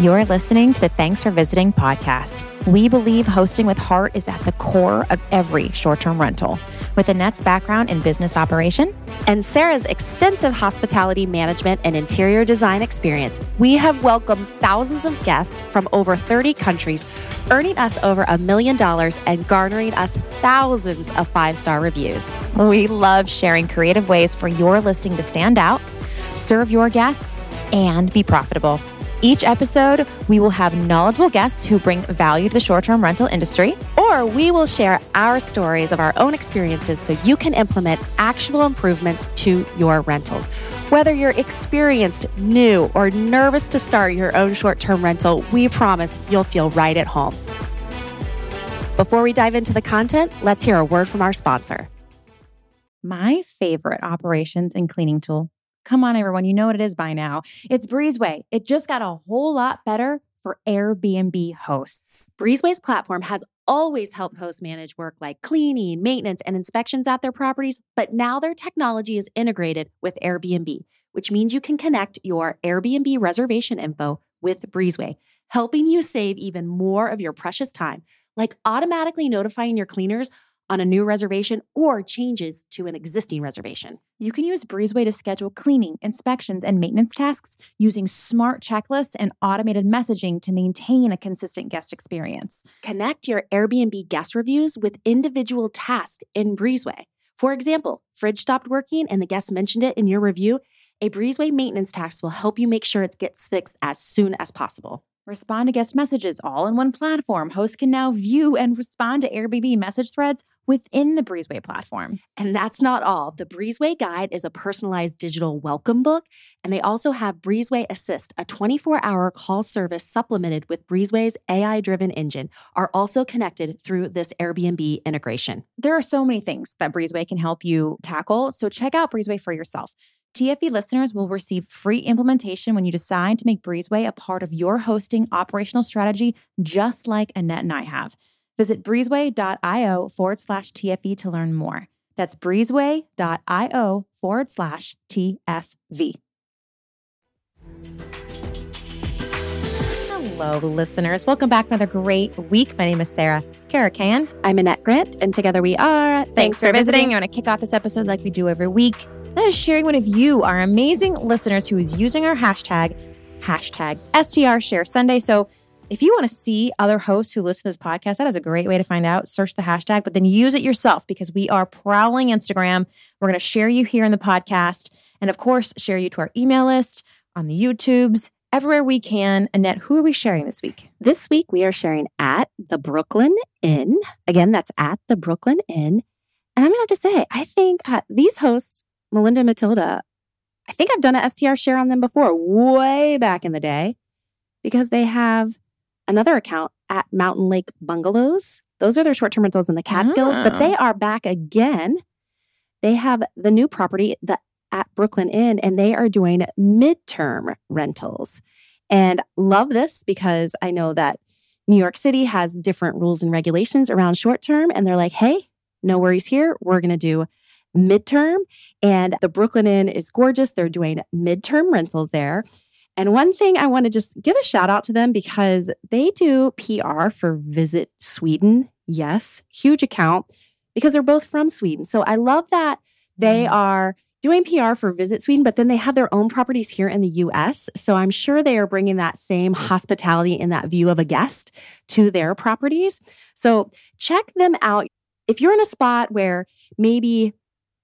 You're listening to the Thanks for Visiting podcast. We believe hosting with heart is at the core of every short-term rental. With Annette's background in business operation and Sarah's extensive hospitality management and interior design experience, we have welcomed thousands of guests from over 30 countries, earning us over $1 million and garnering us thousands of 5-star reviews. We love sharing creative ways for your listing to stand out, serve your guests, and be profitable. Each episode, we will have knowledgeable guests who bring value to the short-term rental industry. Or we will share our stories of our own experiences so you can implement actual improvements to your rentals. Whether you're experienced, new, or nervous to start your own short-term rental, we promise you'll feel right at home. Before we dive into the content, let's hear a word from our sponsor. My favorite operations and cleaning tool. Come on, everyone. You know what it is by now. It's Breezeway. It just got a whole lot better for Airbnb hosts. Breezeway's platform has always helped hosts manage work like cleaning, maintenance, and inspections at their properties, but now their technology is integrated with Airbnb, which means you can connect your Airbnb reservation info with Breezeway, helping you save even more of your precious time, like automatically notifying your cleaners on a new reservation or changes to an existing reservation. You can use Breezeway to schedule cleaning, inspections, and maintenance tasks using smart checklists and automated messaging to maintain a consistent guest experience. Connect your Airbnb guest reviews with individual tasks in Breezeway. For example, fridge stopped working and the guest mentioned it in your review. A Breezeway maintenance task will help you make sure it gets fixed as soon as possible. Respond to guest messages all in one platform. Hosts can now view and respond to Airbnb message threads within the Breezeway platform. And that's not all. The Breezeway Guide is a personalized digital welcome book, and they also have Breezeway Assist, a 24-hour call service supplemented with Breezeway's AI-driven engine, are also connected through this Airbnb integration. There are so many things that Breezeway can help you tackle, so check out Breezeway for yourself. TFE listeners will receive free implementation when you decide to make Breezeway a part of your hosting operational strategy, just like Annette and I have. Visit breezeway.io/TFE to learn more. That's breezeway.io/TFV. Hello, listeners. Welcome back to another great week. My name is Sarah Caracan. I'm Annette Grant, and together we are Thanks for visiting. I want to kick off this episode like we do every week. That is sharing one of you, our amazing listeners, who is using our hashtag STRShareSunday. So if you want to see other hosts who listen to this podcast, that is a great way to find out. Search the hashtag, but then use it yourself because we are prowling Instagram. We're going to share you here in the podcast and, of course, share you to our email list, on the YouTubes, everywhere we can. Annette, who are we sharing this week? This week, we are sharing at the Brooklyn Inn. Again, that's at the Brooklyn Inn. And I'm going to have to say, I think these hosts, Melinda and Matilda, I think I've done an STR share on them before, way back in the day, because they have another account at Mountain Lake Bungalows. Those are their short-term rentals in the Catskills, but they are back again. They have the new property at Brooklyn Inn, and they are doing midterm rentals. And love this because I know that New York City has different rules and regulations around short-term, and they're like, hey, no worries here. We're going to do midterm. And the Brooklyn Inn is gorgeous. They're doing midterm rentals there. And one thing I want to just give a shout out to them because they do PR for Visit Sweden. Yes, huge account because they're both from Sweden. So I love that they are doing PR for Visit Sweden, but then they have their own properties here in the US. So I'm sure they are bringing that same hospitality and that view of a guest to their properties. So check them out. If you're in a spot where maybe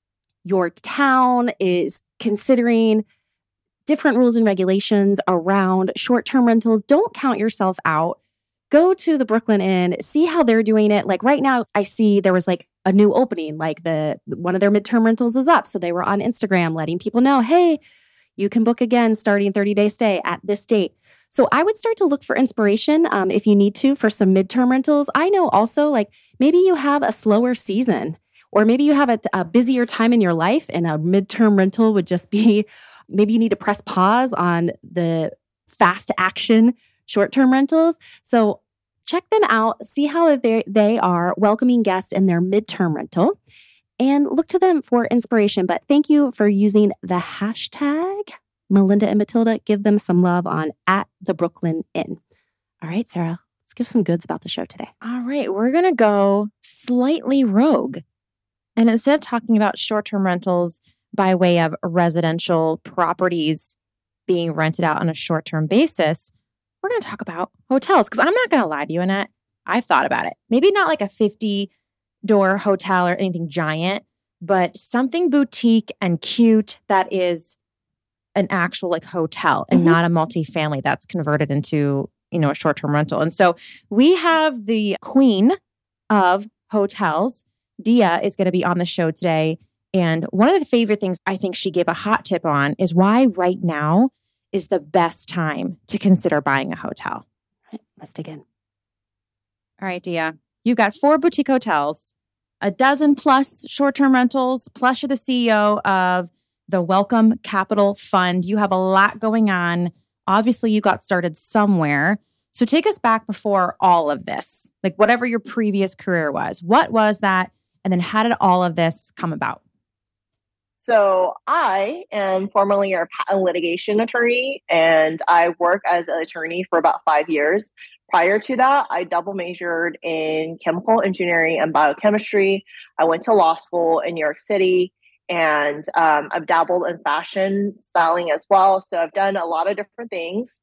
your town is considering different rules and regulations around short-term rentals, don't count yourself out. Go to the Brooklyn Inn, see how they're doing it. Like right now, I see there was like a new opening, like one of their midterm rentals is up. So they were on Instagram letting people know, hey, you can book again starting 30-day stay at this date. So I would start to look for inspiration if you need to for some midterm rentals. I know also like maybe you have a slower season or maybe you have a busier time in your life and a midterm rental would just be, maybe you need to press pause on the fast action short-term rentals. So check them out, see how they are welcoming guests in their midterm rental and look to them for inspiration. But thank you for using the hashtag Melinda and Matilda, give them some love on at the Brooklyn Inn. All right, Sarah, let's give some goods about the show today. All right, we're going to go slightly rogue. And instead of talking about short-term rentals by way of residential properties being rented out on a short-term basis, we're going to talk about hotels. Because I'm not going to lie to you, Annette, I've thought about it. Maybe not like a 50-door hotel or anything giant, but something boutique and cute that is an actual like hotel and not a multifamily that's converted into, a short-term rental. And so we have the queen of hotels. Dia is going to be on the show today. And one of the favorite things I think she gave a hot tip on is why right now is the best time to consider buying a hotel. Let's dig in. All right, Dia, you've got 4 boutique hotels, a dozen plus short-term rentals, plus you're the CEO of the Welcome Capital Fund. You have a lot going on. Obviously, you got started somewhere. So take us back before all of this, like whatever your previous career was. What was that? And then how did all of this come about? So I am formerly a patent litigation attorney, and I work as an attorney for about 5 years. Prior to that, I double majored in chemical engineering and biochemistry. I went to law school in New York City, and I've dabbled in fashion styling as well. So I've done a lot of different things.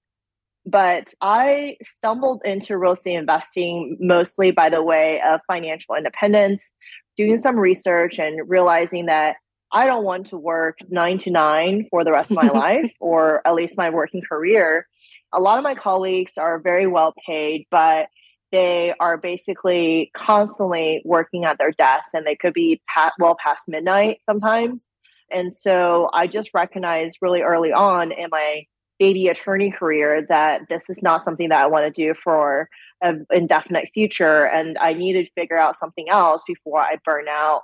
But I stumbled into real estate investing mostly by the way of financial independence, doing some research and realizing that I don't want to work 9 to 9 for the rest of my life, or at least my working career. A lot of my colleagues are very well paid, but they are basically constantly working at their desks, and they could be well past midnight sometimes. And so I just recognized really early on in my baby attorney career that this is not something that I want to do for an indefinite future. And I needed to figure out something else before I burn out.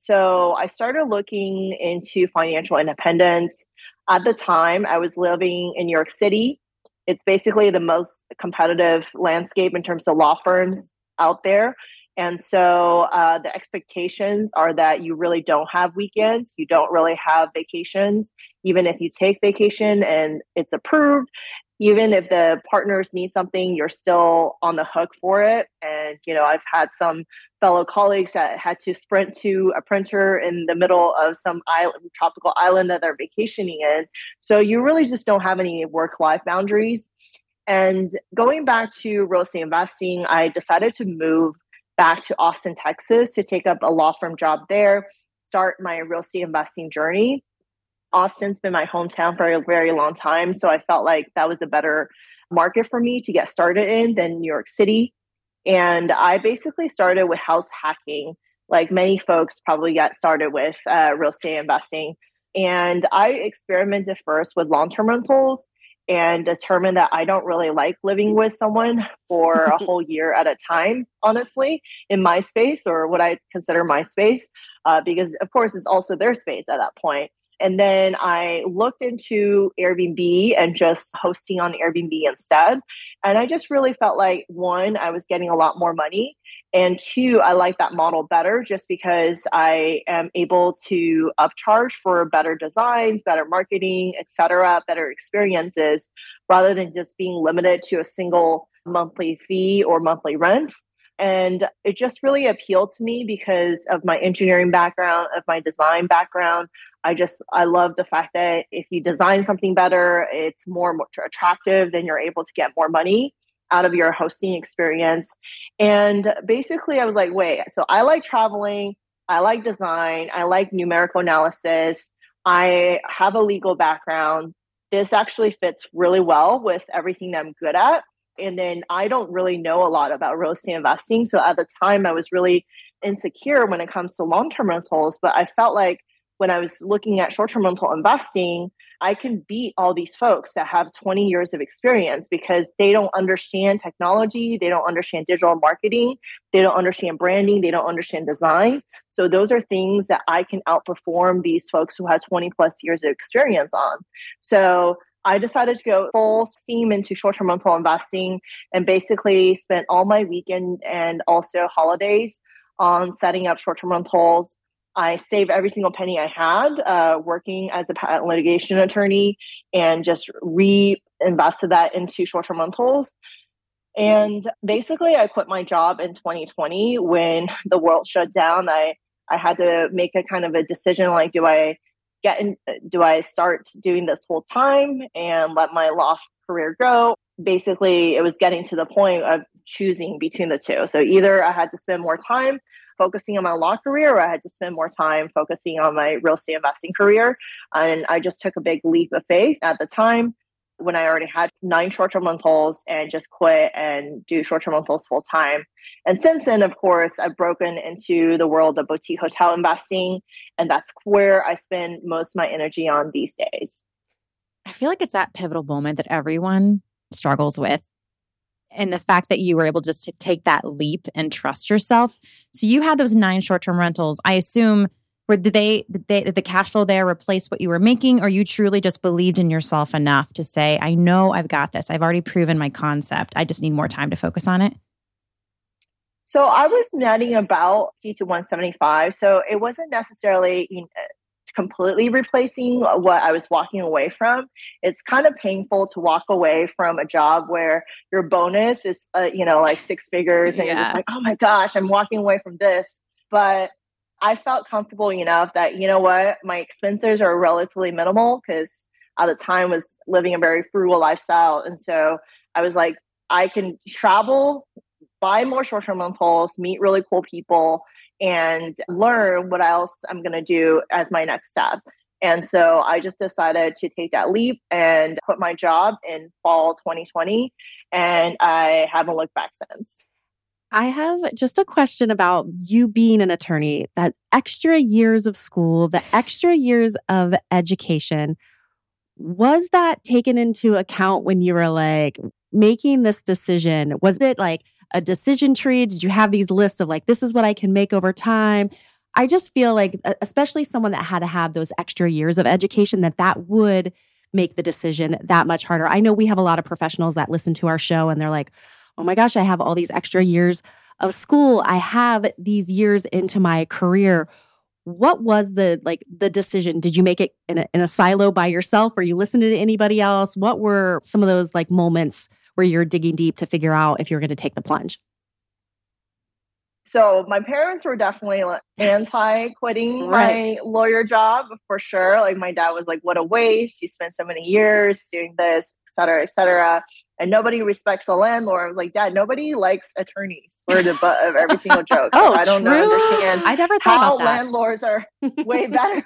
So I started looking into financial independence. At the time, I was living in New York City. It's basically the most competitive landscape in terms of law firms out there. And so the expectations are that you really don't have weekends. You don't really have vacations. Even if you take vacation and it's approved, even if the partners need something, you're still on the hook for it. And, I've had some fellow colleagues that had to sprint to a printer in the middle of some tropical island that they're vacationing in. So you really just don't have any work-life boundaries. And going back to real estate investing, I decided to move back to Austin, Texas to take up a law firm job there, start my real estate investing journey. Austin's been my hometown for a very long time, so I felt like that was a better market for me to get started in than New York City. And I basically started with house hacking, like many folks probably got started with real estate investing. And I experimented first with long-term rentals and determined that I don't really like living with someone for a whole year at a time, honestly, in my space, or what I consider my space, because of course it's also their space at that point. And then I looked into Airbnb and just hosting on Airbnb instead. And I just really felt like, one, I was getting a lot more money. And two, I like that model better just because I am able to upcharge for better designs, better marketing, et cetera, better experiences, rather than just being limited to a single monthly fee or monthly rent. And it just really appealed to me because of my engineering background, of my design background. I love the fact that if you design something better, it's more attractive, then you're able to get more money out of your hosting experience. And basically I was like, wait, so I like traveling, I like design, I like numerical analysis, I have a legal background. This actually fits really well with everything that I'm good at. And then I don't really know a lot about real estate investing. So at the time I was really insecure when it comes to long-term rentals, but I felt like when I was looking at short-term rental investing, I can beat all these folks that have 20 years of experience because they don't understand technology, they don't understand digital marketing, they don't understand branding, they don't understand design. So those are things that I can outperform these folks who have 20 plus years of experience on. So I decided to go full steam into short-term rental investing and basically spent all my weekend and also holidays on setting up short-term rentals. I saved every single penny I had working as a patent litigation attorney and just reinvested that into short-term rentals. And basically, I quit my job in 2020 when the world shut down. I had to make a kind of a decision, like, do I start doing this full time and let my law career go? Basically, it was getting to the point of choosing between the two. So either I had to spend more time focusing on my law career, or I had to spend more time focusing on my real estate investing career. And I just took a big leap of faith at the time when I already had 9 short-term rentals and just quit and do short-term rentals full time. And since then, of course, I've broken into the world of boutique hotel investing. And that's where I spend most of my energy on these days. I feel like it's that pivotal moment that everyone struggles with. And the fact that you were able just to take that leap and trust yourself. So you had those 9 short-term rentals. I assume, did the cash flow there replace what you were making, or you truly just believed in yourself enough to say, I know I've got this. I've already proven my concept. I just need more time to focus on it? So I was netting about 50 to 175. So it wasn't necessarily completely replacing what I was walking away from. It's kind of painful to walk away from a job where your bonus is, like 6 figures, and you're just like, oh my gosh, I'm walking away from this. But I felt comfortable enough that, you know what, my expenses are relatively minimal, because at the time was living a very frugal lifestyle. And so I was like, I can travel, buy more short-term rentals, meet really cool people, and learn what else I'm going to do as my next step. And so I just decided to take that leap and quit my job in fall 2020. And I haven't looked back since. I have just a question about you being an attorney, that extra years of school, the extra years of education. Was that taken into account when you were like making this decision? Was it like a decision tree? Did you have these lists of like, this is what I can make over time? I just feel like, especially someone that had to have those extra years of education, that would make the decision that much harder. I know we have a lot of professionals that listen to our show and they're like, oh my gosh, I have all these extra years of school. I have these years into my career. What was the decision? Did you make it in a silo by yourself, or you listened to anybody else? What were some of those like moments where you're digging deep to figure out if you're going to take the plunge? So my parents were definitely anti-quitting my lawyer job, for sure. Like my dad was like, what a waste. You spent so many years doing this, et cetera, et cetera. And nobody respects the landlord. I was like, Dad, nobody likes attorneys. We're the butt of every single joke. Oh, so I don't understand I never thought how about that. landlords are way better,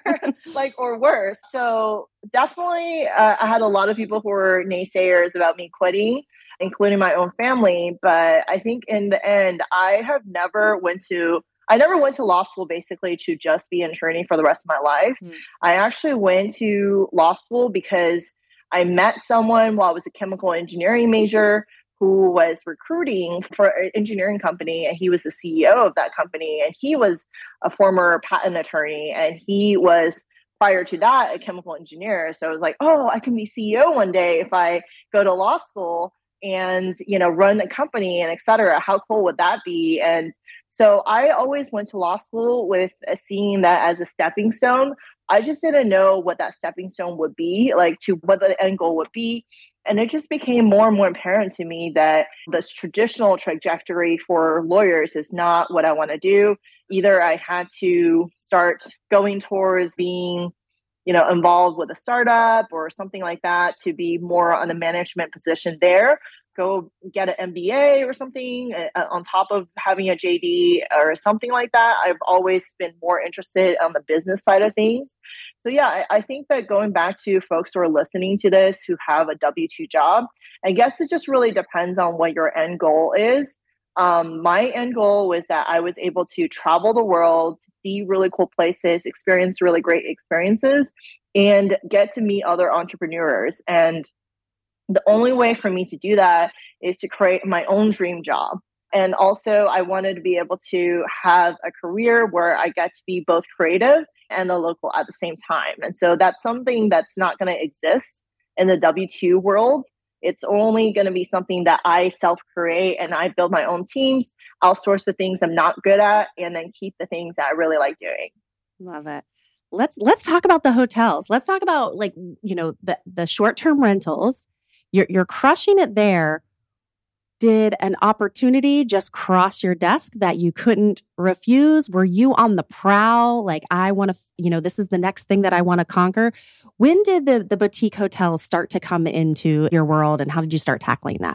or worse. So definitely, I had a lot of people who were naysayers about me quitting, including my own family. But I think in the end, I never went to law school basically to just be an attorney for the rest of my life. I actually went to law school because I met someone while I was a chemical engineering major who was recruiting for an engineering company, and he was the CEO of that company, and he was a former patent attorney, and he was, prior to that, a chemical engineer. So I was like, oh, I can be CEO one day if I go to law school and, run a company and et cetera. How cool would that be? And so I always went to law school with seeing that as a stepping stone. I just didn't know what that stepping stone would be, like to what the end goal would be. And it just became more and more apparent to me that this traditional trajectory for lawyers is not what I want to do. Either I had to start going towards being, involved with a startup or something like that to be more on the management position there, go get an MBA or something on top of having a JD or something like that. I've always been more interested on the business side of things. So yeah, I think that going back to folks who are listening to this who have a W-2 job, I guess it just really depends on what your end goal is. My end goal was that I was able to travel the world, see really cool places, experience really great experiences, and get to meet other entrepreneurs. And the only way for me to do that is to create my own dream job. And also, I wanted to be able to have a career where I get to be both creative and a local at the same time. And so that's something that's not going to exist in the W-2 world. It's only going to be something that I self-create, and I build my own teams, outsource the things I'm not good at, and then keep the things that I really like doing. Love it. Let's talk about the hotels. Let's talk about the short-term rentals. You're crushing it there. Did an opportunity just cross your desk that you couldn't refuse? Were you on the prowl? Like, I want to, this is the next thing that I want to conquer. When did the boutique hotels start to come into your world, and how did you start tackling that?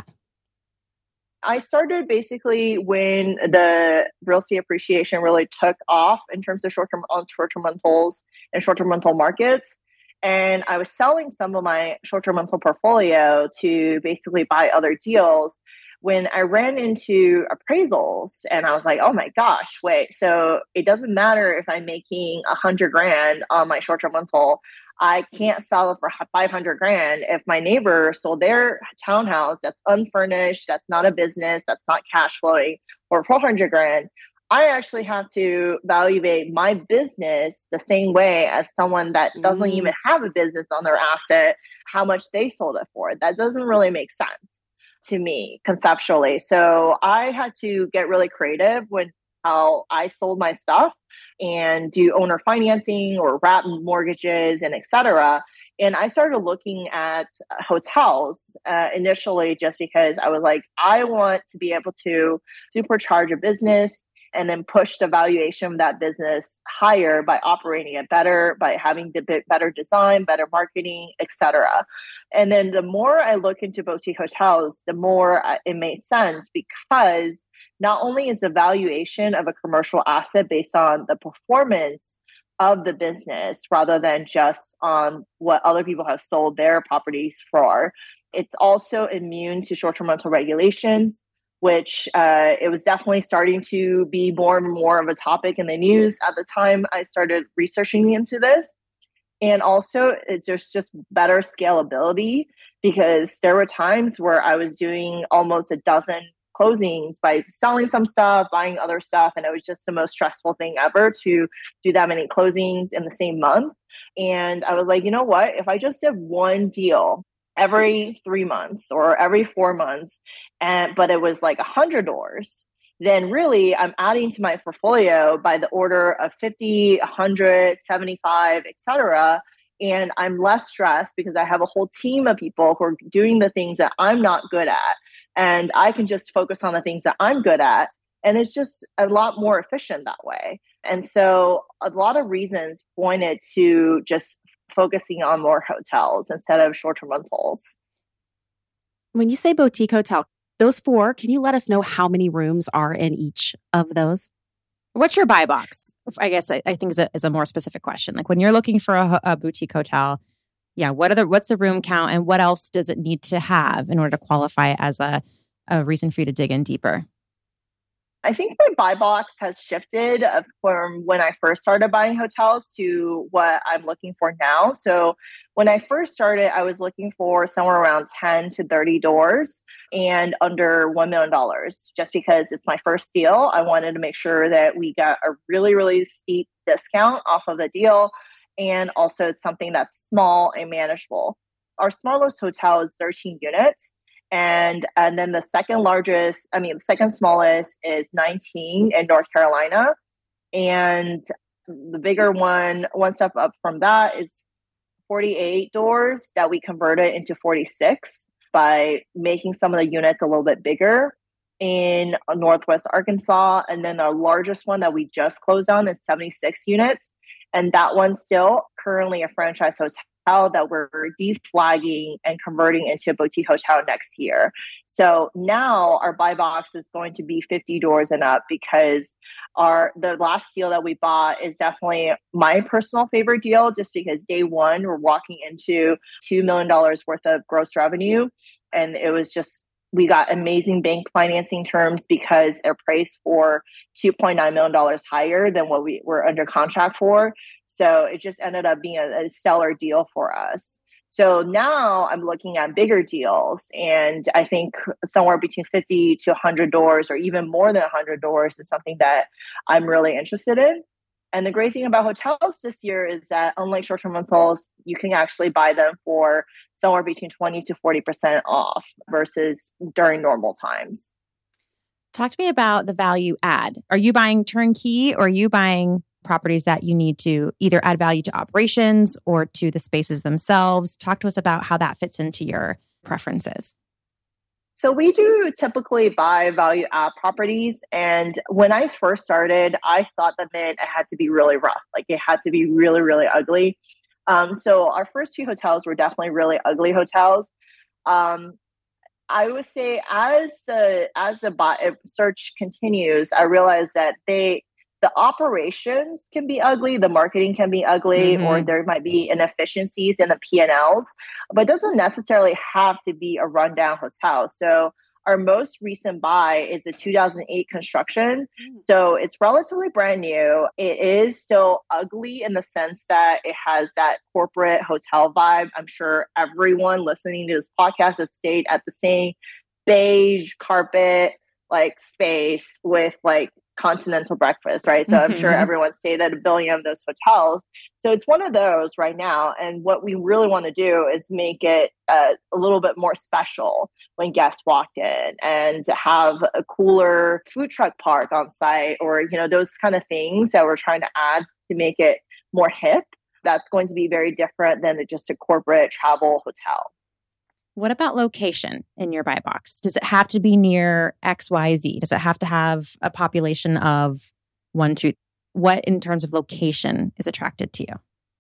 I started basically when the real estate appreciation really took off in terms of short-term rentals and short-term rental markets. And I was selling some of my short-term rental portfolio to basically buy other deals when I ran into appraisals, and I was like, oh my gosh, wait, so it doesn't matter if I'm making $100,000 on my short-term rental. I can't sell it for $500,000 if my neighbor sold their townhouse that's unfurnished, that's not a business, that's not cash flowing, for $400,000. I actually have to evaluate my business the same way as someone that doesn't even have a business on their asset, how much they sold it for. That doesn't really make sense to me conceptually. So I had to get really creative with how I sold my stuff and do owner financing or wrap mortgages and etc. And I started looking at hotels initially just because I was like, I want to be able to supercharge a business and then push the valuation of that business higher by operating it better, by having the better design, better marketing, etc. And then the more I look into boutique hotels, the more it made sense, because not only is the valuation of a commercial asset based on the performance of the business rather than just on what other people have sold their properties for, it's also immune to short-term rental regulations, which it was definitely starting to be more and more of a topic in the news at the time I started researching into this. And also, there's just better scalability, because there were times where I was doing almost a dozen closings by selling some stuff, buying other stuff. And it was just the most stressful thing ever to do that many closings in the same month. And I was like, you know what? If I just did one deal every 3 months or every 4 months, but it was like 100 doors, then really I'm adding to my portfolio by the order of 50, 100, 75, etc. And I'm less stressed because I have a whole team of people who are doing the things that I'm not good at. And I can just focus on the things that I'm good at. And it's just a lot more efficient that way. And so a lot of reasons pointed to just focusing on more hotels instead of short-term rentals. When you say boutique hotel, those 4, can you let us know how many rooms are in each of those? What's your buy box? I guess I think is a more specific question. Like when you're looking for a boutique hotel, what's the room count and what else does it need to have in order to qualify as a reason for you to dig in deeper? I think my buy box has shifted from when I first started buying hotels to what I'm looking for now. So when I first started, I was looking for somewhere around 10 to 30 doors and under $1 million, just because it's my first deal. I wanted to make sure that we got a really, really steep discount off of the deal. And also it's something that's small and manageable. Our smallest hotel is 13 units. And then the second smallest is 19 in North Carolina. And the bigger one step up from that, is 48 doors that we converted into 46 by making some of the units a little bit bigger in Northwest Arkansas. And then the largest one that we just closed on is 76 units. And that one's still currently a franchise hotel that we're deflagging and converting into a boutique hotel next year. So now our buy box is going to be 50 doors and up, because the last deal that we bought is definitely my personal favorite deal, just because day one we're walking into $2 million worth of gross revenue. And it was just, we got amazing bank financing terms because they're priced for $2.9 million higher than what we were under contract for. So it just ended up being a stellar deal for us. So now I'm looking at bigger deals, and I think somewhere between 50 to 100 doors or even more than 100 doors is something that I'm really interested in. And the great thing about hotels this year is that unlike short-term rentals, you can actually buy them for somewhere between 20 to 40% off versus during normal times. Talk to me about the value add. Are you buying turnkey or are you buying properties that you need to either add value to operations or to the spaces themselves. Talk to us about how that fits into your preferences. So we do typically buy value add properties. And when I first started, I thought that meant it had to be really rough. Like it had to be really, really ugly. So our first few hotels were definitely really ugly hotels. I would say as the search continues, I realized that the operations can be ugly, the marketing can be ugly, or there might be inefficiencies in the P&Ls, but it doesn't necessarily have to be a rundown hotel. So our most recent buy is a 2008 construction. So it's relatively brand new. It is still ugly in the sense that it has that corporate hotel vibe. I'm sure everyone listening to this podcast has stayed at the same beige carpet like space with like continental breakfast, right? So I'm sure everyone stayed at a billion of those hotels. So it's one of those right now. And what we really want to do is make it a little bit more special when guests walked in, and to have a cooler food truck park on site, or, you know, those kind of things that we're trying to add to make it more hip. That's going to be very different than just a corporate travel hotel. What about location in your buy box? Does it have to be near XYZ? Does it have to have a population of 1, 2? What in terms of location is attracted to you?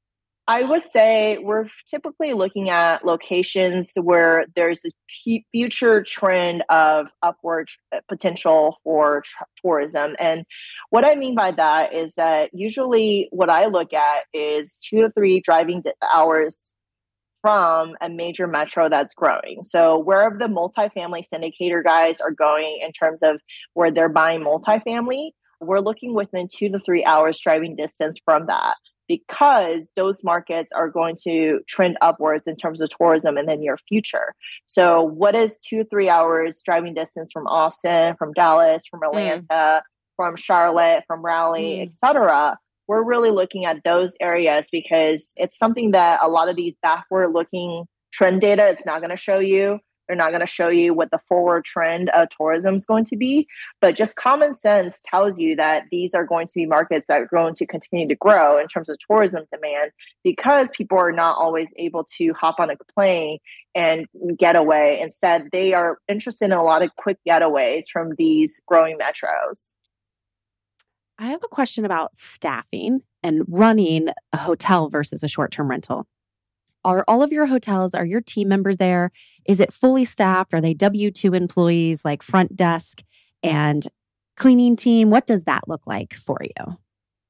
I would say we're typically looking at locations where there's a future trend of upward potential for tourism. And what I mean by that is that usually what I look at is 2 to 3 driving hours from a major metro that's growing. So wherever the multifamily syndicator guys are going in terms of where they're buying multifamily, we're looking within 2 to 3 hours driving distance from that, because those markets are going to trend upwards in terms of tourism in the near future. So what is 2 to 3 hours driving distance from Austin, from Dallas, from Atlanta, from Charlotte, from Raleigh, etc.? We're really looking at those areas because it's something that a lot of these backward-looking trend data is not going to show you. They're not going to show you what the forward trend of tourism is going to be. But just common sense tells you that these are going to be markets that are going to continue to grow in terms of tourism demand, because people are not always able to hop on a plane and get away. Instead, they are interested in a lot of quick getaways from these growing metros. I have a question about staffing and running a hotel versus a short-term rental. Are all of your hotels, are your team members there? Is it fully staffed? Are they W-2 employees, like front desk and cleaning team? What does that look like for you?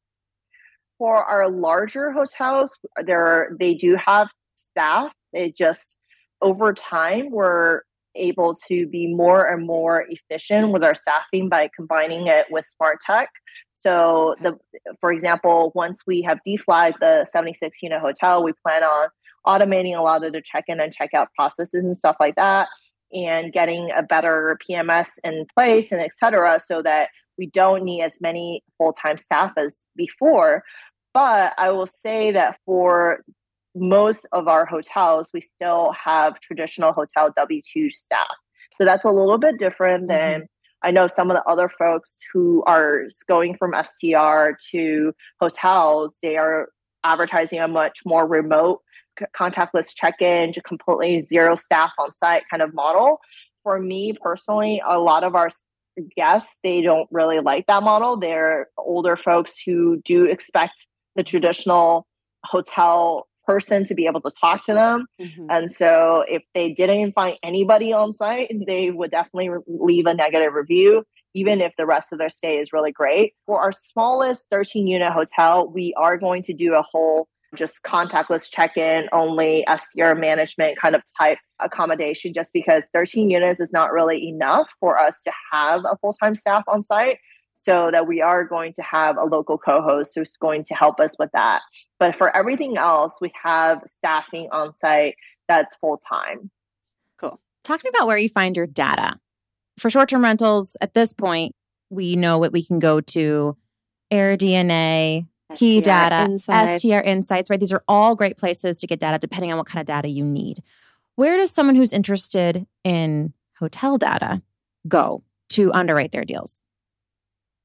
For our larger hotels, they do have staff. It just, over time, we're able to be more and more efficient with our staffing by combining it with smart tech. So for example, once we have deflagged the 76 unit hotel, we plan on automating a lot of the check-in and check-out processes and stuff like that, and getting a better PMS in place and et cetera, so that we don't need as many full-time staff as before. But I will say that for most of our hotels, we still have traditional hotel W-2 staff. So that's a little bit different than I know some of the other folks who are going from STR to hotels. They are advertising a much more remote contactless check-in, to completely zero staff on site kind of model. For me personally, a lot of our guests, they don't really like that model. They're older folks who do expect the traditional hotel person to be able to talk to them. And so if they didn't find anybody on site, they would definitely leave a negative review, even if the rest of their stay is really great. For our smallest 13-unit hotel, we are going to do a whole just contactless check-in only STR management kind of type accommodation, just because 13 units is not really enough for us to have a full-time staff on site. So that we are going to have a local co-host who's going to help us with that. But for everything else, we have staffing on site that's full-time. Cool. Talk to me about where you find your data. For short-term rentals, at this point, we know what we can go to: AirDNA, Key Data, Insights. STR Insights, right? These are all great places to get data depending on what kind of data you need. Where does someone who's interested in hotel data go to underwrite their deals?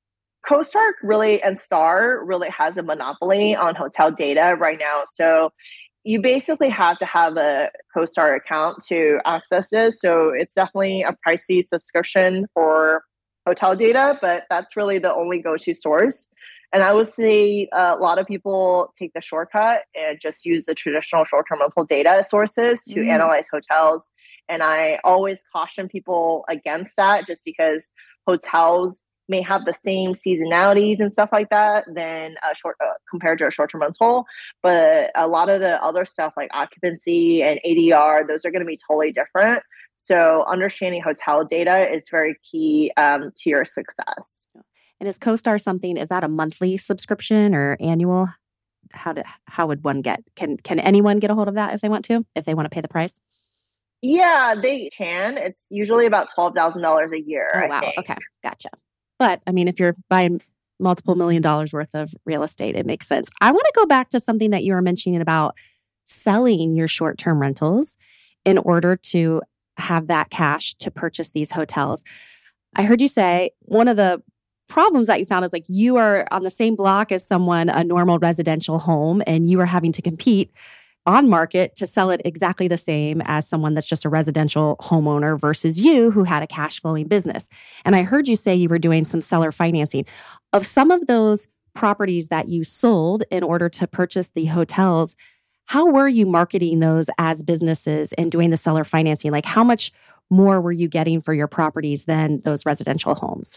CoStar really and Star really has a monopoly on hotel data right now. So you basically have to have a CoStar account to access this. So it's definitely a pricey subscription for hotel data, but that's really the only go-to source. And I would say a lot of people take the shortcut and just use the traditional short-term rental data sources to analyze hotels. And I always caution people against that just because hotels may have the same seasonalities and stuff like that than compared to a short-term rental. But a lot of the other stuff like occupancy and ADR, those are going to be totally different. So understanding hotel data is very key to your success. And is CoStar something, is that a monthly subscription or annual? How would one get? Can anyone get a hold of that if they want to pay the price? Yeah, they can. It's usually about $12,000 a year. Oh, wow. Okay. Gotcha. But I mean, if you're buying multiple $1 million worth of real estate, it makes sense. I want to go back to something that you were mentioning about selling your short-term rentals in order to have that cash to purchase these hotels. I heard you say one of the problems that you found is like you are on the same block as someone, a normal residential home, and you are having to compete on market to sell it exactly the same as someone that's just a residential homeowner versus you who had a cash flowing business. And I heard you say you were doing some seller financing. Of some of those properties that you sold in order to purchase the hotels, how were you marketing those as businesses and doing the seller financing? Like how much more were you getting for your properties than those residential homes?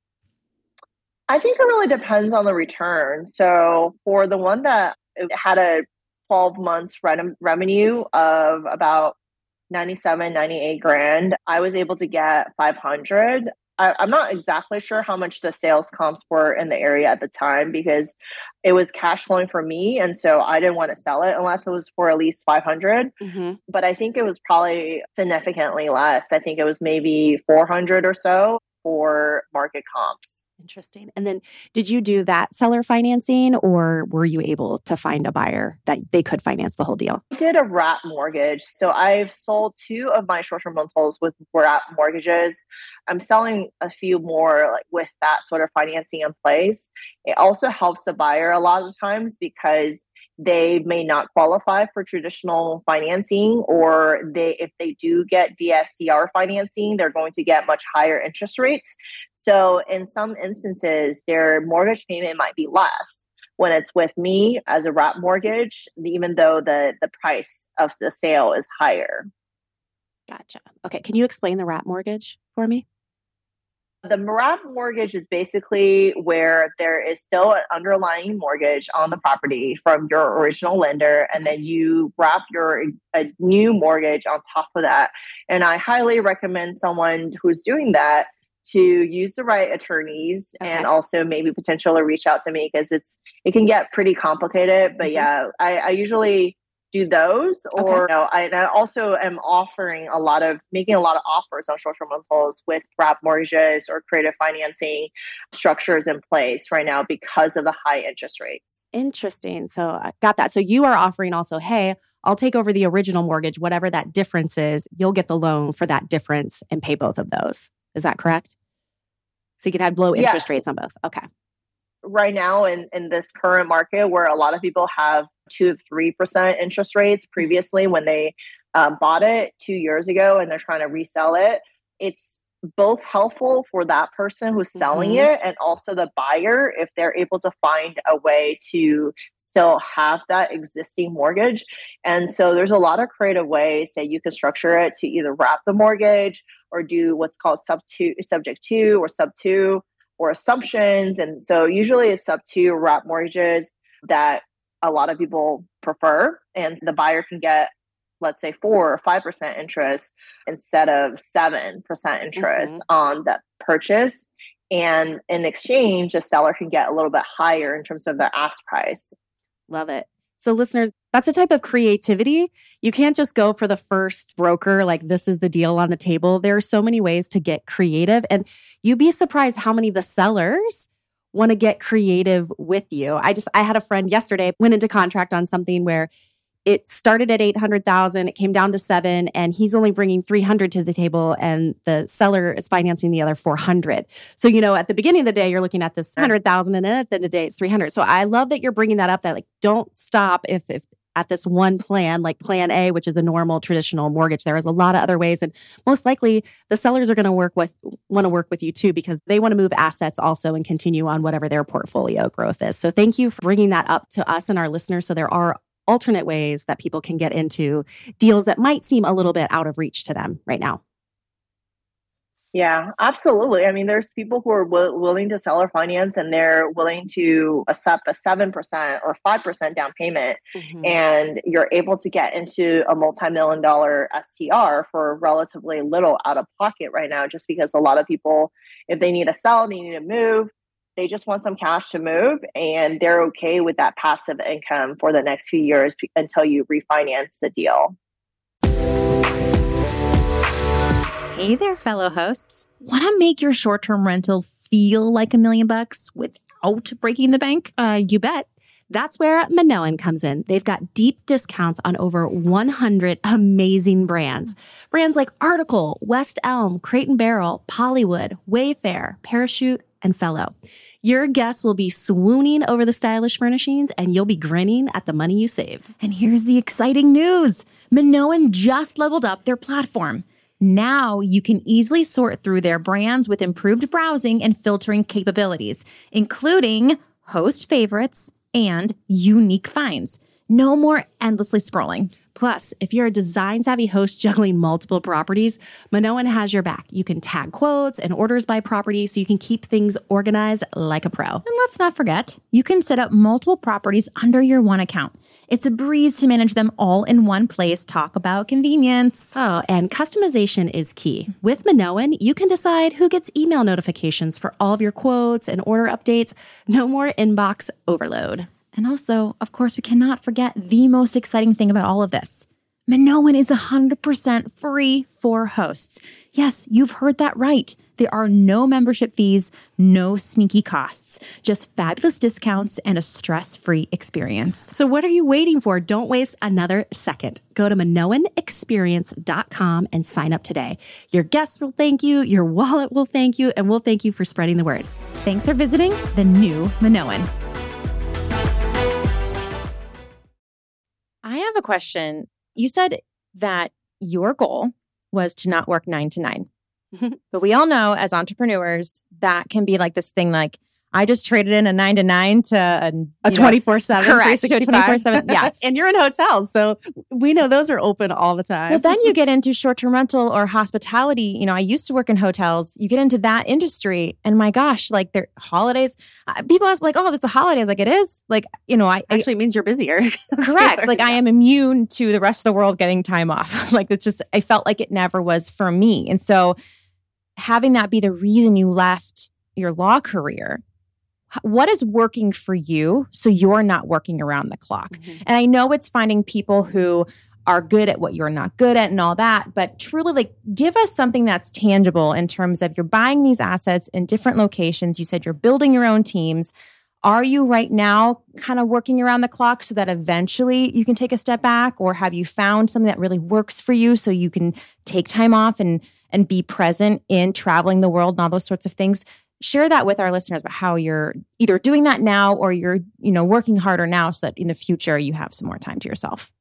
I think it really depends on the return. So for the one that had a 12 months revenue of about 98 grand, I was able to get 500. I'm not exactly sure how much the sales comps were in the area at the time because it was cash flowing for me. And so I didn't want to sell it unless it was for at least 500. But I think it was probably significantly less. I think it was maybe 400 or so for market comps. Interesting. And then did you do that seller financing or were you able to find a buyer that they could finance the whole deal? I did a wrap mortgage. So I've sold 2 of my short-term rentals with wrap mortgages. I'm selling a few more like with that sort of financing in place. It also helps the buyer a lot of times because they may not qualify for traditional financing, or if they do get DSCR financing, they're going to get much higher interest rates. So in some instances, their mortgage payment might be less when it's with me as a wrap mortgage, even though the price of the sale is higher. Gotcha. Okay. Can you explain the wrap mortgage for me? The wrap mortgage is basically where there is still an underlying mortgage on the property from your original lender, and then you wrap a new mortgage on top of that. And I highly recommend someone who's doing that to use the right attorneys and also maybe potentially reach out to me because it can get pretty complicated. But yeah, I usually do those, or I also am making a lot of offers on short-term rentals with wrap mortgages or creative financing structures in place right now because of the high interest rates. Interesting. So I got that. So you are offering also, hey, I'll take over the original mortgage, whatever that difference is, you'll get the loan for that difference and pay both of those. Is that correct? So you can have low interest rates on both. Okay. Right now in this current market where a lot of people have 2 to 3% interest rates previously when they bought it 2 years ago and they're trying to resell it, it's both helpful for that person who's selling it and also the buyer if they're able to find a way to still have that existing mortgage. And so there's a lot of creative ways that you can structure it to either wrap the mortgage or do what's called subject to or sub 2 or assumptions. And so usually it's sub 2 wrap mortgages that a lot of people prefer. And the buyer can get, let's say, 4 or 5% interest instead of 7% interest on that purchase. And in exchange, the seller can get a little bit higher in terms of their ask price. Love it. So listeners, that's a type of creativity. You can't just go for the first broker, like this is the deal on the table. There are so many ways to get creative. And you'd be surprised how many of the sellers want to get creative with you. I had a friend yesterday went into contract on something where it started at 800,000, it came down to 7, and he's only bringing 300 to the table, and the seller is financing the other 400. So, at the beginning of the day, you're looking at this 100,000, and then at the end of the day, it's 300. So I love that you're bringing that up, that like, don't stop if at this one plan, like plan A, which is a normal traditional mortgage. There is a lot of other ways. And most likely the sellers are going to want to work with you too, because they want to move assets also and continue on whatever their portfolio growth is. So thank you for bringing that up to us and our listeners. So there are alternate ways that people can get into deals that might seem a little bit out of reach to them right now. Yeah, absolutely. I mean, there's people who are willing to seller finance, and they're willing to accept a 7% or 5% down payment. Mm-hmm. And you're able to get into a multi-million-dollar STR for relatively little out of pocket right now, just because a lot of people, if they need to sell, they need to move, they just want some cash to move, and they're okay with that passive income for the next few years until you refinance the deal. Hey there, fellow hosts. Want to make your short-term rental feel like $1 million without breaking the bank? You bet. That's where Minoan comes in. They've got deep discounts on over 100 amazing brands. Brands like Article, West Elm, Crate & Barrel, Pollywood, Wayfair, Parachute, and Fellow. Your guests will be swooning over the stylish furnishings, and you'll be grinning at the money you saved. And here's the exciting news. Minoan just leveled up their platform. Now you can easily sort through their brands with improved browsing and filtering capabilities, including host favorites and unique finds. No more endlessly scrolling. Plus, if you're a design-savvy host juggling multiple properties, Minoan has your back. You can tag quotes and orders by property so you can keep things organized like a pro. And let's not forget, you can set up multiple properties under your one account. It's a breeze to manage them all in one place. Talk about convenience. Oh, and customization is key. With Minoan, you can decide who gets email notifications for all of your quotes and order updates. No more inbox overload. And also, of course, we cannot forget the most exciting thing about all of this. Minoan is 100% free for hosts. Yes, you've heard that right. There are no membership fees, no sneaky costs, just fabulous discounts and a stress-free experience. So what are you waiting for? Don't waste another second. Go to MinoanExperience.com and sign up today. Your guests will thank you, your wallet will thank you, and we'll thank you for spreading the word. Thanks for visiting the new Minoan. I have a question. You said that your goal was to not work 9 to 9. But we all know as entrepreneurs, that can be like this thing like, I just traded in a 9 to 9 to a 24/7. Correct. 24/7. Yeah. And you're in hotels. So we know those are open all the time. Well, then you get into short-term rental or hospitality. I used to work in hotels. You get into that industry and my gosh, like their holidays, people ask like, oh, that's a holiday. I was like, it is like, actually it means you're busier. Correct. Like I am immune to the rest of the world getting time off. Like it's just, I felt like it never was for me. And so having that be the reason you left your law career, what is working for you so you're not working around the clock? Mm-hmm. And I know it's finding people who are good at what you're not good at and all that, but truly like give us something that's tangible in terms of you're buying these assets in different locations. You said you're building your own teams. Are you right now kind of working around the clock so that eventually you can take a step back? Or have you found something that really works for you so you can take time off and be present in traveling the world and all those sorts of things? Share that with our listeners about how you're either doing that now or you're, working harder now so that in the future you have some more time to yourself.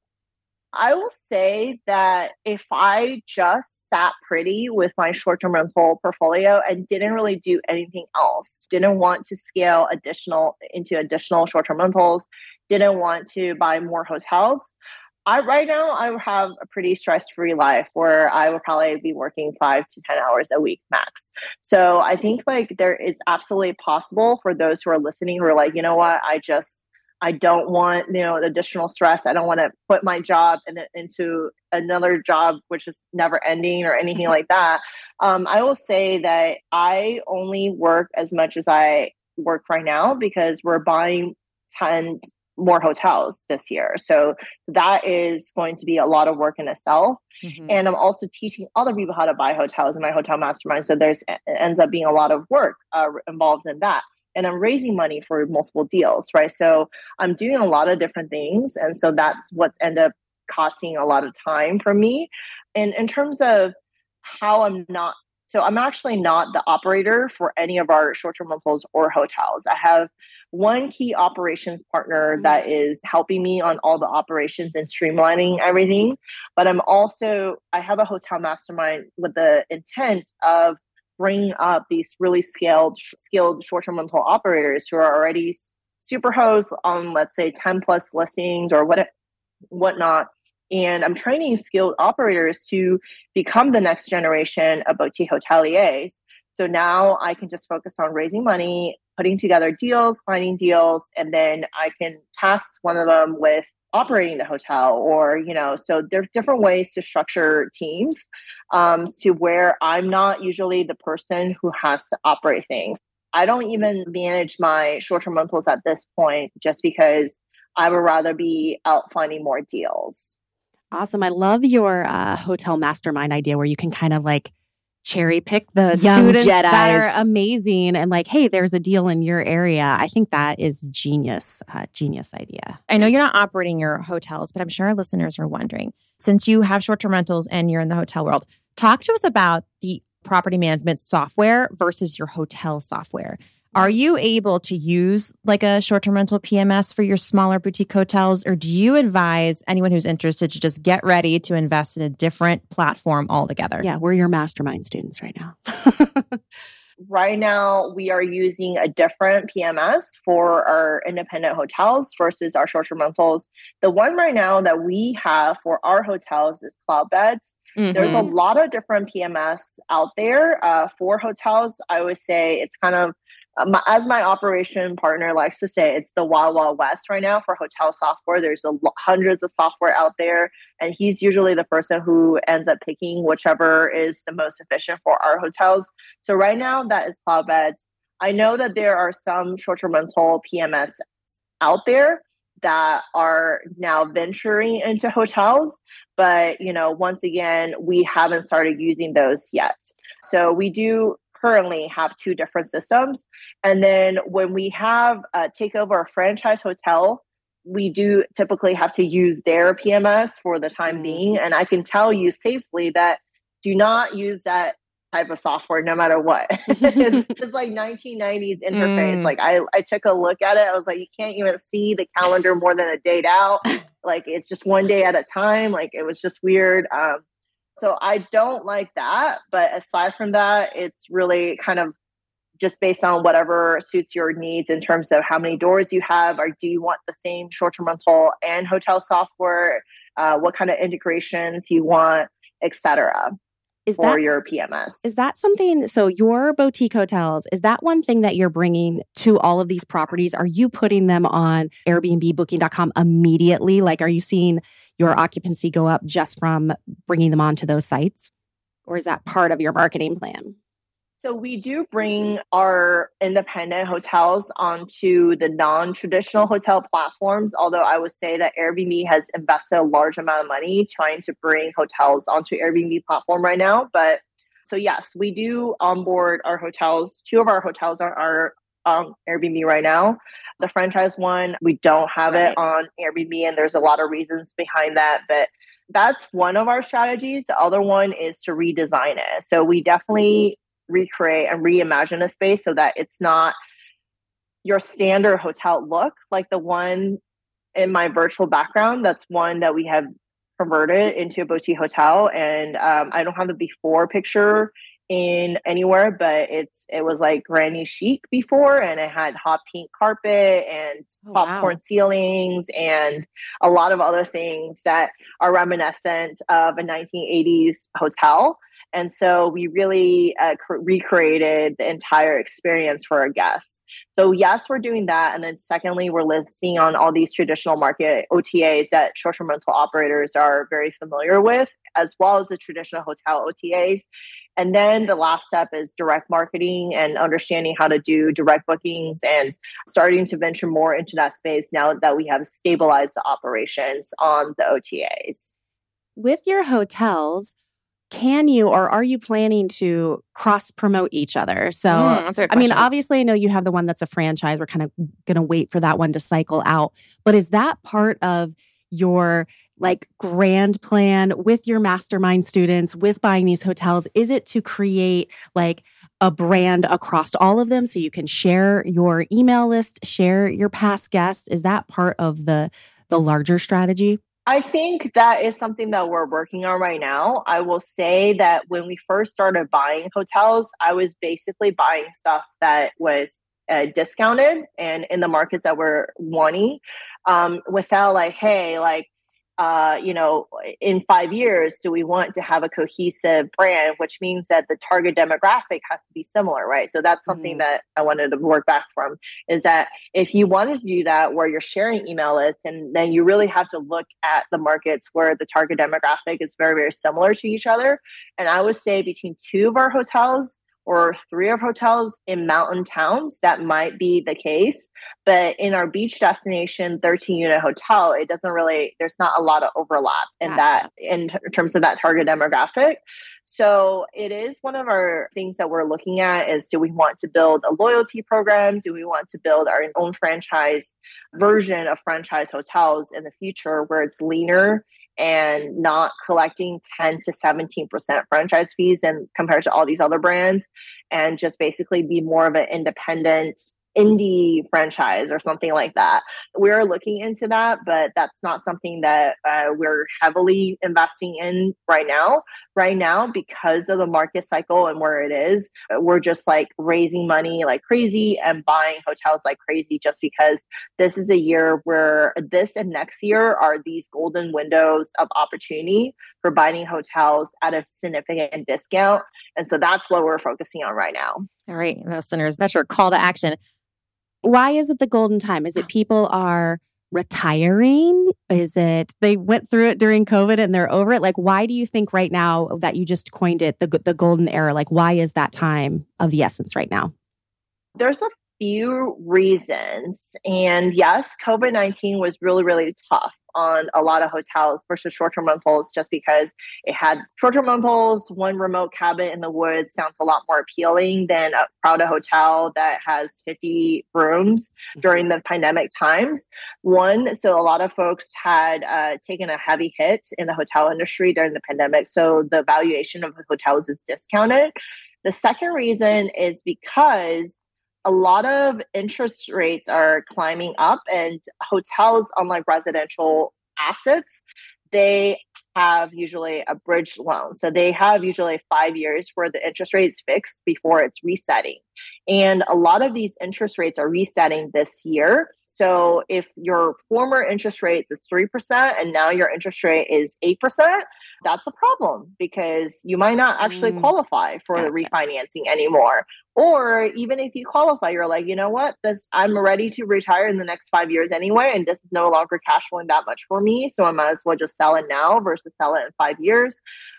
I will say that if I just sat pretty with my short-term rental portfolio and didn't really do anything else, didn't want to scale into additional short-term rentals, didn't want to buy more hotels, right now I have a pretty stress-free life where I would probably be working 5 to 10 hours a week max. So I think like there is absolutely possible for those who are listening who are like, you know what, I don't want, additional stress. I don't want to put my job into another job, which is never ending or anything like that. I will say that I only work as much as I work right now because we're buying 10 more hotels this year. So that is going to be a lot of work in itself. Mm-hmm. And I'm also teaching other people how to buy hotels in my hotel mastermind. So it ends up being a lot of work involved in that. and I'm raising money for multiple deals, right? So I'm doing a lot of different things. And so that's what's ended up costing a lot of time for me. And in terms of how I'm actually not the operator for any of our short-term rentals or hotels. I have one key operations partner that is helping me on all the operations and streamlining everything. But I have a hotel mastermind with the intent of bringing up these really skilled short-term rental operators who are already super hosts on, let's say, 10 plus listings or whatnot. And I'm training skilled operators to become the next generation of boutique hoteliers. So now I can just focus on raising money, putting together deals, finding deals, and then I can task one of them with operating the hotel or, so there's different ways to structure teams to where I'm not usually the person who has to operate things. I don't even manage my short-term rentals at this point just because I would rather be out finding more deals. Awesome. I love your hotel mastermind idea where you can kind of like cherry pick the Young students Jedis that are amazing and like, hey, there's a deal in your area. I think that is genius idea. I know you're not operating your hotels, but I'm sure our listeners are wondering, since you have short-term rentals and you're in the hotel world, talk to us about the property management software versus your hotel software. Are you able to use like a short-term rental PMS for your smaller boutique hotels, or do you advise anyone who's interested to just get ready to invest in a different platform altogether? Yeah, we're your mastermind students right now. Right now, we are using a different PMS for our independent hotels versus our short-term rentals. The one right now that we have for our hotels is Cloudbeds. Mm-hmm. There's a lot of different PMS out there for hotels. I would say it's kind of, as my operation partner likes to say, it's the Wild Wild West right now for hotel software. There's hundreds of software out there, and he's usually the person who ends up picking whichever is the most efficient for our hotels. So right now, that is Cloudbeds. I know that there are some short-term rental PMS out there that are now venturing into hotels, but once again, we haven't started using those yet. So we do currently have two different systems. And then when we have take over a franchise hotel, we do typically have to use their PMS for the time being. And I can tell you safely that do not use that type of software no matter what. It's like 1990s interface. Like I took a look at it. I was like, you can't even see the calendar more than a day out. Like it's just one day at a time. Like it was just weird. So I don't like that. But aside from that, it's really kind of just based on whatever suits your needs in terms of how many doors you have, or do you want the same short-term rental and hotel software, what kind of integrations you want, etc. for your PMS. Is that something, so your boutique hotels, is that one thing that you're bringing to all of these properties? Are you putting them on Airbnb, Booking.com immediately? Like, are you seeing your occupancy go up just from bringing them onto those sites? Or is that part of your marketing plan? So we do bring our independent hotels onto the non-traditional hotel platforms, although I would say that Airbnb has invested a large amount of money trying to bring hotels onto Airbnb platform right now. But so yes, we do onboard our hotels. Two of our hotels are on Airbnb right now. The franchise one, we don't have it on Airbnb, and there's a lot of reasons behind that. But that's one of our strategies. The other one is to redesign it. So we definitely recreate and reimagine a space so that it's not your standard hotel look like the one in my virtual background. That's one that we have converted into a boutique hotel, and I don't have the before picture in anywhere, but it was like granny chic before, and it had hot pink carpet and popcorn ceilings and a lot of other things that are reminiscent of a 1980s hotel. And so we really recreated the entire experience for our guests. So yes, we're doing that. And then secondly, we're listing on all these traditional market OTAs that short-term rental operators are very familiar with, as well as the traditional hotel OTAs. And then the last step is direct marketing and understanding how to do direct bookings and starting to venture more into that space now that we have stabilized the operations on the OTAs. With your hotels, can you or are you planning to cross promote each other? So, that's a good question. obviously, I know you have the one that's a franchise. We're kind of going to wait for that one to cycle out. But is that part of your like grand plan with your mastermind students, with buying these hotels? Is it to create like a brand across all of them so you can share your email list, share your past guests? Is that part of the larger strategy? I think that is something that we're working on right now. I will say that when we first started buying hotels, I was basically buying stuff that was discounted and in the markets that we're wanting, without like, hey, like, in 5 years, do we want to have a cohesive brand, which means that the target demographic has to be similar, right? So that's something that I wanted to work back from, is that if you wanted to do that where you're sharing email lists, and then you really have to look at the markets where the target demographic is very, very similar to each other. And I would say between 2 of our hotels or 3 of hotels in mountain towns, that might be the case. But in our beach destination 13-unit hotel, it doesn't really, there's not a lot of overlap in that, in terms of that target demographic. So it is one of our things that we're looking at is, do we want to build a loyalty program? Do we want to build our own franchise version of franchise hotels in the future where it's leaner and not collecting 10 to 17% franchise fees and compared to all these other brands, and just basically be more of an independent indie franchise or something like that? We're looking into that, but that's not something that we're heavily investing in right now. Right now, because of the market cycle and where it is, we're just like raising money like crazy and buying hotels like crazy, just because this is a year where this and next year are these golden windows of opportunity for buying hotels at a significant discount. And so that's what we're focusing on right now. All right, listeners, that's your call to action. Why is it the golden time? Is it people are retiring? Is it they went through it during COVID and they're over it? Like, why do you think right now that you just coined it the golden era? Like, why is that time of the essence right now? There's a few reasons. And yes, COVID-19 was really, really tough on a lot of hotels versus short-term rentals, just because it had short-term rentals, one remote cabin in the woods sounds a lot more appealing than a crowded hotel that has 50 rooms during the pandemic times. So a lot of folks had taken a heavy hit in the hotel industry during the pandemic. So the valuation of the hotels is discounted. The second reason is because a lot of interest rates are climbing up, and hotels, unlike residential assets, they have usually a bridge loan. So they have usually 5 years where the interest rate is fixed before it's resetting. And a lot of these interest rates are resetting this year. So if your former interest rate is 3% and now your interest rate is 8%, that's a problem, because you might not actually qualify for the refinancing anymore. Or even if you qualify, you're like, you know what, I'm ready to retire in the next 5 years anyway, and this is no longer cash flowing that much for me. So I might as well just sell it now versus sell it in 5 years.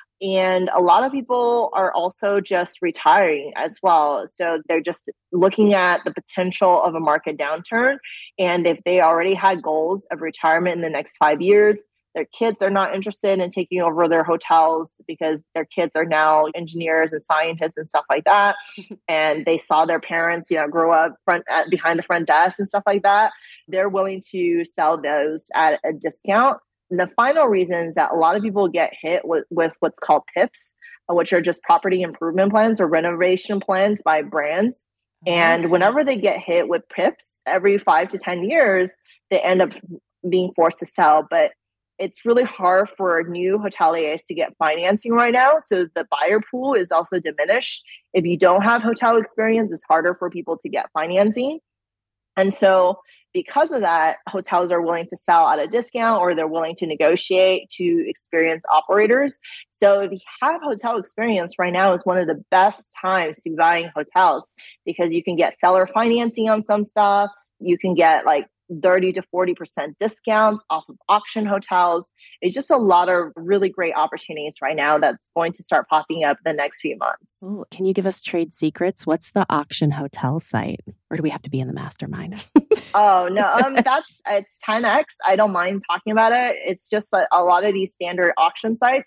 And a lot of people are also just retiring as well. So they're just looking at the potential of a market downturn. And if they already had goals of retirement in the next 5 years, their kids are not interested in taking over their hotels because their kids are now engineers and scientists and stuff like that. And they saw their parents, grow up behind the front desk and stuff like that. They're willing to sell those at a discount. And the final reason is that a lot of people get hit with what's called PIPs, which are just property improvement plans or renovation plans by brands. And whenever they get hit with PIPs, every 5 to 10 years, they end up being forced to sell. But it's really hard for new hoteliers to get financing right now. So the buyer pool is also diminished. If you don't have hotel experience, it's harder for people to get financing. And so because of that, hotels are willing to sell at a discount, or they're willing to negotiate to experienced operators. So if you have hotel experience right now, is one of the best times to be buying hotels, because you can get seller financing on some stuff. You can get like 30 to 40% discounts off of auction hotels. It's just a lot of really great opportunities right now that's going to start popping up the next few months. Ooh, can you give us trade secrets? What's the auction hotel site? Or do we have to be in the mastermind? Oh, no, it's 10X. I don't mind talking about it. It's just a lot of these standard auction sites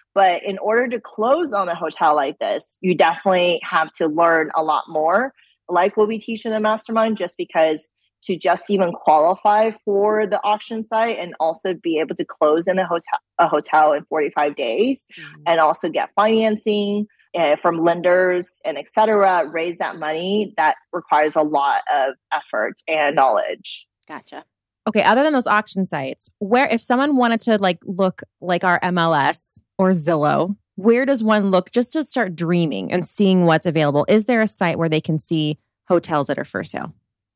But in order to close on a hotel like this, you definitely have to learn a lot more, like what we teach in the mastermind, just because to just even qualify for the auction site and also be able to close in a hotel in 45 days and also get financing from lenders and et cetera, raise that money, that requires a lot of effort and knowledge. Gotcha. Okay, other than those auction sites, where if someone wanted to look like our MLS or Zillow, where does one look just to start dreaming and seeing what's available? Is there a site where they can see hotels that are for sale?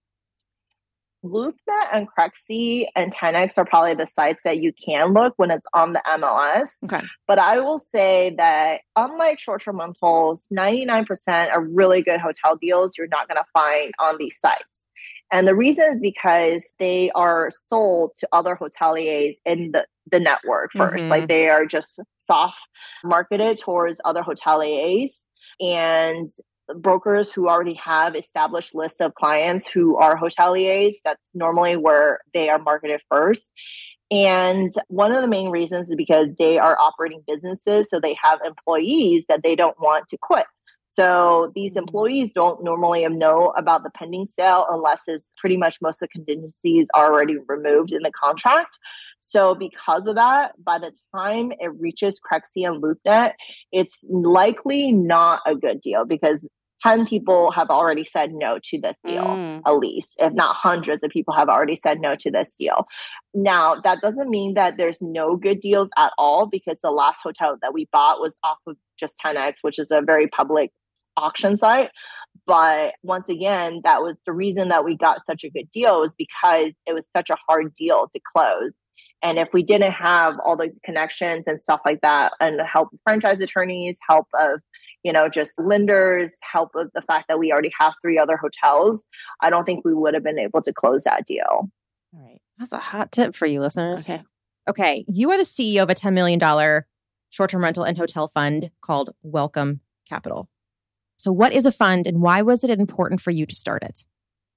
LoopNet and Crexi and 10X are probably the sites that you can look when it's on the MLS. Okay. But I will say that unlike short-term rentals, 99% of really good hotel deals you're not going to find on these sites. And the reason is because they are sold to other hoteliers in the network first. Like they are just soft marketed towards other hoteliers. And brokers who already have established lists of clients who are hoteliers, that's normally where they are marketed first. And one of the main reasons is because they are operating businesses, so they have employees that they don't want to quit. So these employees don't normally know about the pending sale unless it's pretty much most of the contingencies are already removed in the contract. So because of that, by the time it reaches Crexi and LoopNet, it's likely not a good deal because 10 people have already said no to this deal, at least, if not hundreds of people have already said no to this deal. Now, that doesn't mean that there's no good deals at all, because the last hotel that we bought was off of just 10X, which is a very public auction site. But once again, that was the reason that we got such a good deal, was because it was such a hard deal to close. And if we didn't have all the connections and stuff like that, and help of franchise attorneys, help of, just lenders, help of the fact that we already have 3 other hotels, I don't think we would have been able to close that deal. All right. That's a hot tip for you listeners. Okay. You are the CEO of a $10 million short-term rental and hotel fund called Welcome Capital. So what is a fund and why was it important for you to start it?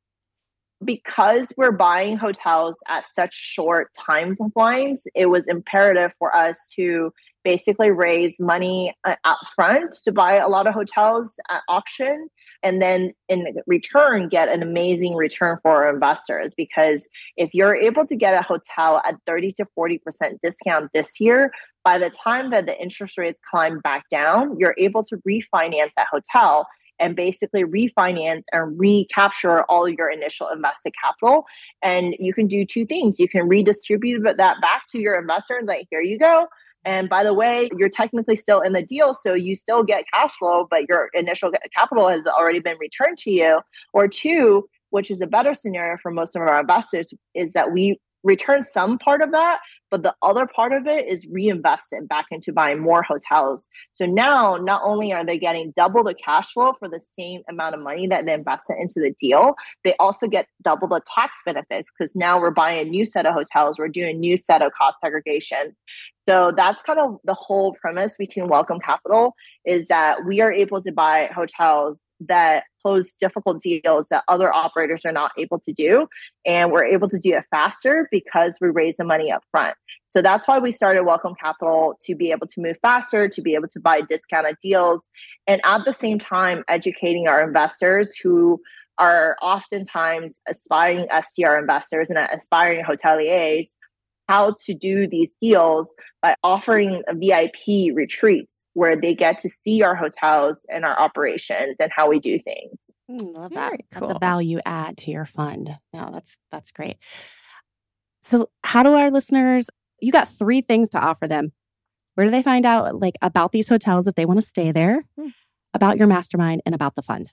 Because we're buying hotels at such short timelines, it was imperative for us to basically raise money up front to buy a lot of hotels at auction, and then in return get an amazing return for our investors. Because if you're able to get a hotel at 30 to 40% discount this year, by the time that the interest rates climb back down, you're able to refinance that hotel and basically refinance and recapture all your initial invested capital. And you can do 2 things. You can redistribute that back to your investors, like, here you go. And by the way, you're technically still in the deal, so you still get cash flow, but your initial capital has already been returned to you. Or 2, which is a better scenario for most of our investors, is that we return some part of that, but the other part of it is reinvested back into buying more hotels. So now, not only are they getting double the cash flow for the same amount of money that they invested into the deal, they also get double the tax benefits, because now we're buying a new set of hotels. We're doing a new set of cost segregation. So that's kind of the whole premise between Welcome Capital, is that we are able to buy hotels that close difficult deals that other operators are not able to do. And we're able to do it faster because we raise the money up front. So that's why we started Welcome Capital, to be able to move faster, to be able to buy discounted deals, and at the same time educating our investors who are oftentimes aspiring STR investors and aspiring hoteliers how to do these deals by offering VIP retreats where they get to see our hotels and our operations and how we do things. Love that. Very That's cool. a value add to your fund. No, that's great. So how do our listeners, you got 3 things to offer them. Where do they find out about these hotels if they want to stay there, about your mastermind, and about the fund?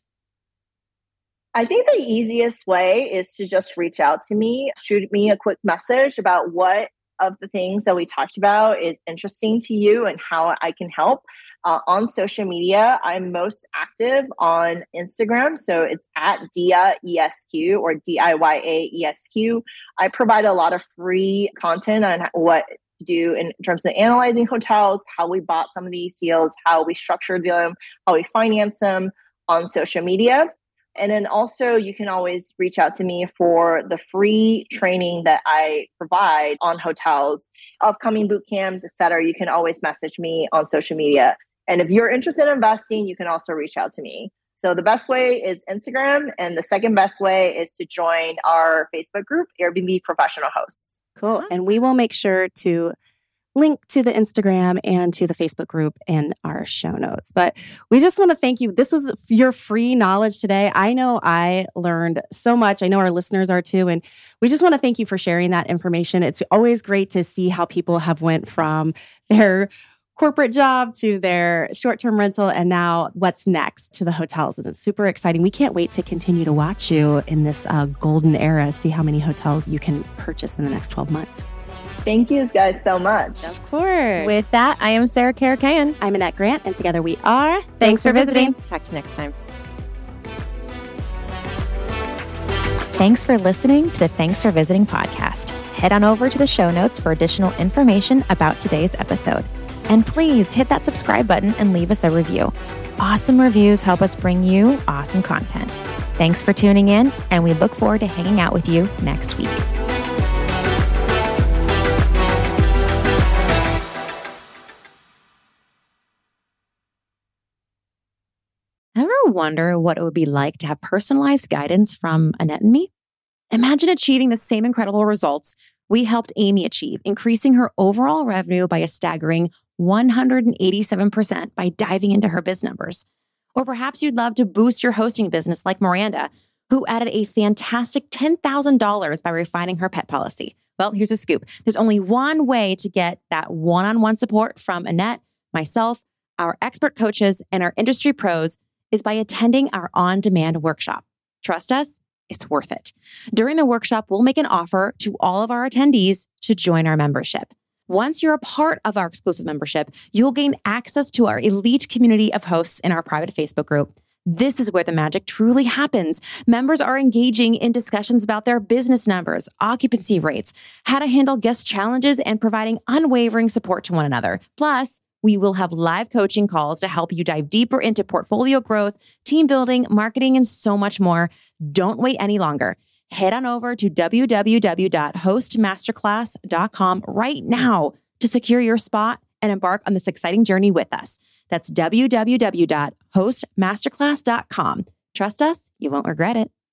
I think the easiest way is to just reach out to me, shoot me a quick message about what of the things that we talked about is interesting to you and how I can help. On social media, I'm most active on Instagram. So it's at Dia ESQ or DIYA ESQ. I provide a lot of free content on what to do in terms of analyzing hotels, how we bought some of these deals, how we structured them, how we finance them on social media. And then also you can always reach out to me for the free training that I provide on hotels, upcoming boot camps, etc. You can always message me on social media. And if you're interested in investing, you can also reach out to me. So the best way is Instagram. And the second best way is to join our Facebook group, Airbnb Professional Hosts. Cool. And we will make sure to link to the Instagram and to the Facebook group in our show notes. But we just want to thank you. This was your free knowledge today. I know I learned so much. I know our listeners are too. And we just want to thank you for sharing that information. It's always great to see how people have went from their corporate job to their short-term rental and now what's next to the hotels. And it's super exciting. We can't wait to continue to watch you in this golden era, see how many hotels you can purchase in the next 12 months. Thank you guys so much. Of course. With that, I am Sarah Karakayan. I'm Annette Grant, and together we are Thanks for visiting. Talk to you next time. Thanks for listening to the Thanks for Visiting podcast. Head on over to the show notes for additional information about today's episode. And please hit that subscribe button and leave us a review. Awesome reviews help us bring you awesome content. Thanks for tuning in, and we look forward to hanging out with you next week. Ever wonder what it would be like to have personalized guidance from Annette and me? Imagine achieving the same incredible results we helped Amy achieve, increasing her overall revenue by a staggering 187% by diving into her biz numbers. Or perhaps you'd love to boost your hosting business like Miranda, who added a fantastic $10,000 by refining her pet policy. Well, here's a scoop. There's only one way to get that one-on-one support from Annette, myself, our expert coaches, and our industry pros is by attending our on-demand workshop. Trust us, it's worth it. During the workshop, we'll make an offer to all of our attendees to join our membership. Once you're a part of our exclusive membership, you'll gain access to our elite community of hosts in our private Facebook group. This is where the magic truly happens. Members are engaging in discussions about their business numbers, occupancy rates, how to handle guest challenges, and providing unwavering support to one another. Plus, we will have live coaching calls to help you dive deeper into portfolio growth, team building, marketing, and so much more. Don't wait any longer. Head on over to www.hostmasterclass.com right now to secure your spot and embark on this exciting journey with us. That's www.hostmasterclass.com. Trust us, you won't regret it.